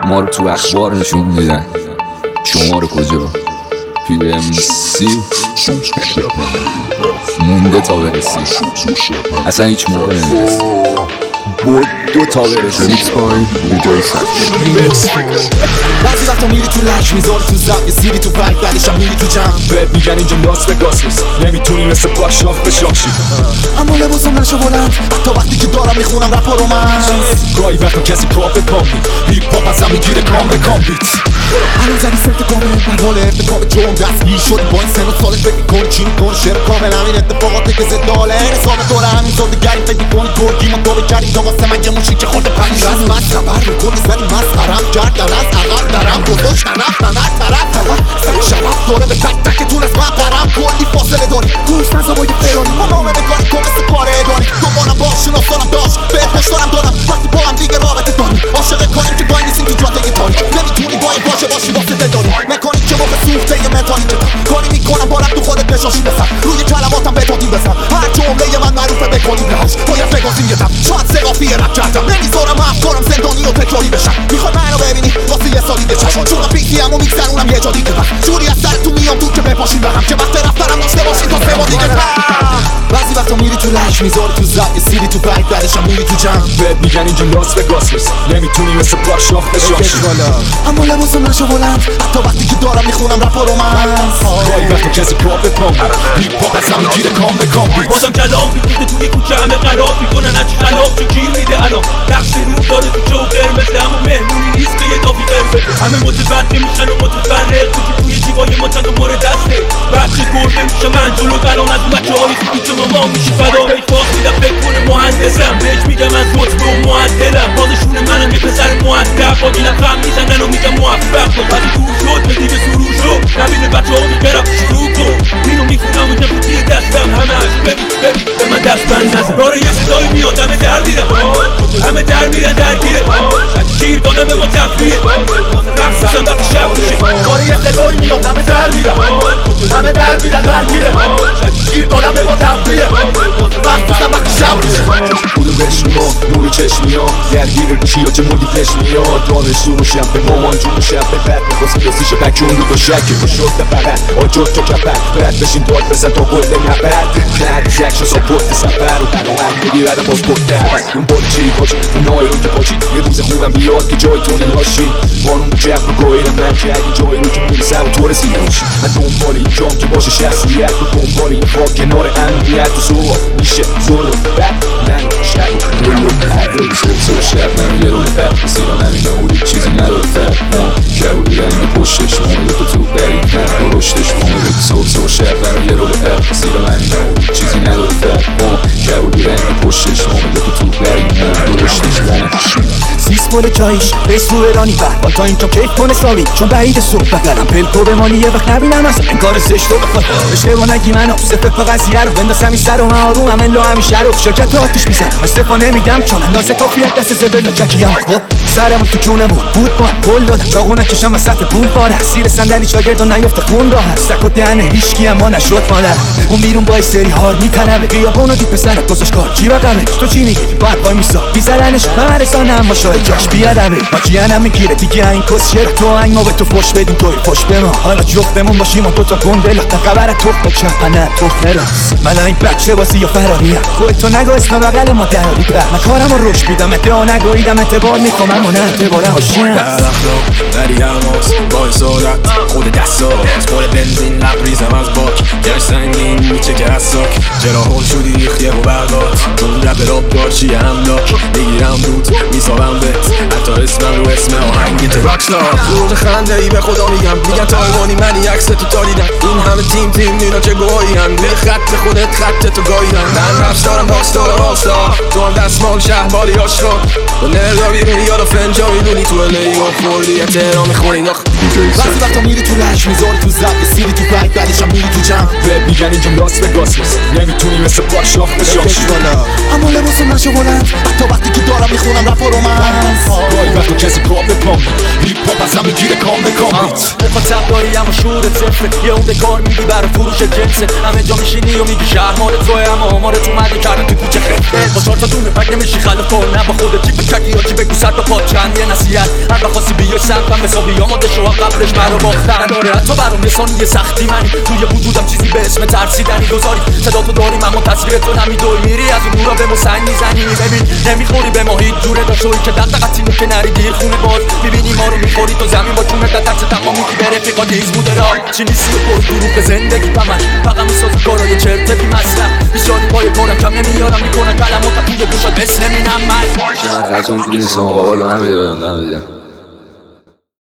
ما رو تو اخبار نشون میدن، شما رو کجا؟ PMC مونده تا برسی، اصلا هیچ موقع نمیرسی. بود دو تا برسی. میکس پایین دیجی بعضی وقتا میری تو لش میذاری تو زب یه سیری تو برگ بعدش هم میری تو جمع بهت میگن اینجا لاس وگاس نیست، نمیتونی مثل باشاف بشاشی. اما لباسم نشو بلند حتی وقتی که دارم میخونم رپ و رومنس. گاهی وقتا کسی پاپ پامی هیپ هاپ ازم میگیره کام به کام بیت. الان زدی سرت کامل حاله اتفاق جون دستگیر شدی با این سن و سالت فکر میکنی چی میکنی شعر کامل همین اتفاقاته که زداله حساب دوره همین سال دیگریم فکر میکنی گرگی ما تو بکردیم تا واسه من یه موشی که خورده پنج از من خبر میکنی زنی مسخرم کردن از عقب درم گذاشتن رفتن از طرف سر شرف داره به تک تکتون از من قرم کلی فاصله داری گوش نزا با یه فرانی ما نامه بگاری تو مثل کار اداری دوبارم باش شناستانم داشت بهت هشدارم دادم وقتی با هم دیگه رابطه داریم عاشق کنیم که وای نیستیم تو جاده تاریک نمیتونی با این باشه باشی واسه دلداری نکنی که موقع سوخته یه متانی که کاری میکنم با رب تو خودت بشاشی بسن روی کلماتم به دادیم بزن هر جمله من معروفه بکنیم لحاظ باید بگازیم یه دم شاید سقافی رب کردم نمیذارم افکارم زندانی و تکراری بشن میخوای منو ببینی واسه یه سالی بچشم چون پیکی همو میگذرونم یه جا دیگه جوری از سر تو میام دور که بپاشیم بهم که وقت رفتنم داشته باشی تا سه بار دیگه بعضی وقتا میری تو لش میذاری تو زب یه سیری تو برگ بعدش هم میری تو جمع بهت میگن اینجا لاس وگاس نیست، نمیتونی مثل باشاف بشاشی. اما لباسم نشو بلند حتی وقتی که دارم میخونم رپ و رومنس. گاهی وقتا کسی پاپ پامی هیپ هاپ ازم میگیره کام به کام بیت. بازم کلام میگیده توی کوچه همه قرار میکنن هرچی خلاف چه گیر میده الان نقش رو داره تو جوکر مثل همون مهمونی نیست که یه دافی قربه همه متبدل میشن و متفرق توی جیبای ما چند و مورد دسته بچه گرده میشه من جلو قران از اون بچه هایی خوبی که ما میشه فدا بیفاق میدم فکر کنه مهندسم بهش میگم از رتبه و معدلم بازشون منم یه پسر مؤدب با گیلم خم میزنن و میگم موفق کن ولی دور شد بدی به سروش رو نبینه بچه ها میگرم شروع کن اینو میخونم و نبودی دستم همهش ببین به من دست من نزن راره یه صدایی میاد همه در میرن همه در میرن درگیره شیر دادم به ما تفریه رقصم وقتی شب میشه راره یه صدایی میاد همه در میرن همه در میرن درگیره شیر دادم به ما تفریه رقصم وقتی شب میشه بودو بشنو نوری چشمی ها درگیر چی ها چه مردی پش میاد دانشون رو شب به مامان جون رو شب به بد میخواست بسیشه پکون رو با شکی با شد فقط آجود تو کپر برد بشین داد بزن تا گلده نبرد کردی یکشو ساپورت سفر و تنوان بگی بعد باز بکتر اون باری چی پاچی اون نای رو که پاچی یه روز خوبم بیاد که جای تو نلاشی بارون جب رو گاهیرم من که اگه جای رو که میرسه و تو رسیده باشی من دنبال این جام که باشه شخصیت و دنبال این پاک کنار امنیت و سوا میشه زور و بد من شک سر شب من یه رو فرق سیرا نمیدم بودی چیزی نداره فرق که بودی یعنی پشتش مونده تو برید نه رشتش مونده سر شب من یه رو فرق سیرا نمیدم بودی چیزی نداره فرق که بودی یعنی پشتش مونده تو برید نه رشتش مونده سیس مول چایش بیس رو ایرانی فهبان تا این تو کیف کنه سامی چون بعید صبح بگرم پلکو به مالی یه وقت نبینم اصلا انکار زشت رو بخواد اشتباه نگی منو صفت قضیه رو بندازم این سر و من آروم هم الا همیشه رو شرکت رو آتیش میزن استفاده نمیدم چون اندازه کافیت دست زبل و چکیم خب سرمون تو جونمون بود با گل دادم چاقو نکشم از سطح پول باره سیر صندلی شاگرد و نیفته خون راه سک و دهنه هیچکی اما نشد مادر اون بیرون با سری هار میتنبه بیابون و دیپ پسرت گذاشت کار چی بقمه تو چی میگی باید وای میسا بیزرنش من رسانم با شاید جاش بیادمه ماکیانم میگیره دیگه این کس شرک تو این ما به تو فش بدیم توی فش به ما حالا جفتمون باشیم و دوتا گنده لخت خبر تو بچپنه تو خراس من این بچه باسی یا فراریم خودتو نگو اسم بغل ما دراری پر من کارم رو روش بیدم ادعا نگویدم اعتبار میکنم و نه اعتبارم هاشیم در اخلاق بری هماس با اسارت خود دستاز خود بنزین لبریزم از باک گرش سنگین میچه که از ساک چرا هول شدی ریختیه و برداد چون رب راب دار چیه همداک بگیرم دود میسابم بهت حتی اسمم رو اسم آهنگیت راکستار روز خنده ای به خدا میگن تایوانی منی عکس تو تاریدن این همه تیم اینا چه گوهایی هم روی خط خودت خط تو گاییدن من رفت دارم باکستار راستا تو هم دستمال شهبالی آشقا با نردابی میری یادا فنجا میدونی تو الی و خوردی احترام میخوری نخ بعضی وقتا میری تو لش میذاری تو زب یه سیری تو برگ بعدش هم میری تو جمع بهت میگن اینجا لاس وگاس نیست، نمیتونی مثل باشاف بشاشی. اما لباسم نشو بلند حتی وقتی که دارم میخونم رپ و رومنس. گاهی وقتا کسی پاپ پامی هیپ هاپ ازم میگیره کام به کام بیت. مخاطب داری اما شورت صفره یه اون کار میدی برای فروش جنسه همه جا میشینی و میگی شهر مال توه اما آمارت اومده کردن تو کوچه خفته با چهار تا دونه فکر نمیشی خلافه نه با خودت چی بکردی یا چی بگو سر تا پاد چند یه نصیحت هر بخواستی بیا سمتم حسابی یا مدشو قبلش مرا باختن نداره حتی برام رسانی سختی منی توی وجودم چیزی به اسم ترسیدنی دوزاری صدا تو داریم اما تصویر تو نمیدوی میری از اون نورا به ما سنگ میزنی ببین نمیخوری به ما هیچ جوره داشوی که دقیقتینه که نری دیر خونه باز میبینی ما رو میخوری تو زمین با چونه دست تمامی که به رفیقا دیز بوده را چی نیستی و پر دروغ زندگی و من فقط میسازی کارای چرت بی مصرف بیشاری پای کنم کم نمیارم میکنم کلمات توی گوشت بس نمینم من خرطوم نیستم بابا نمیدونم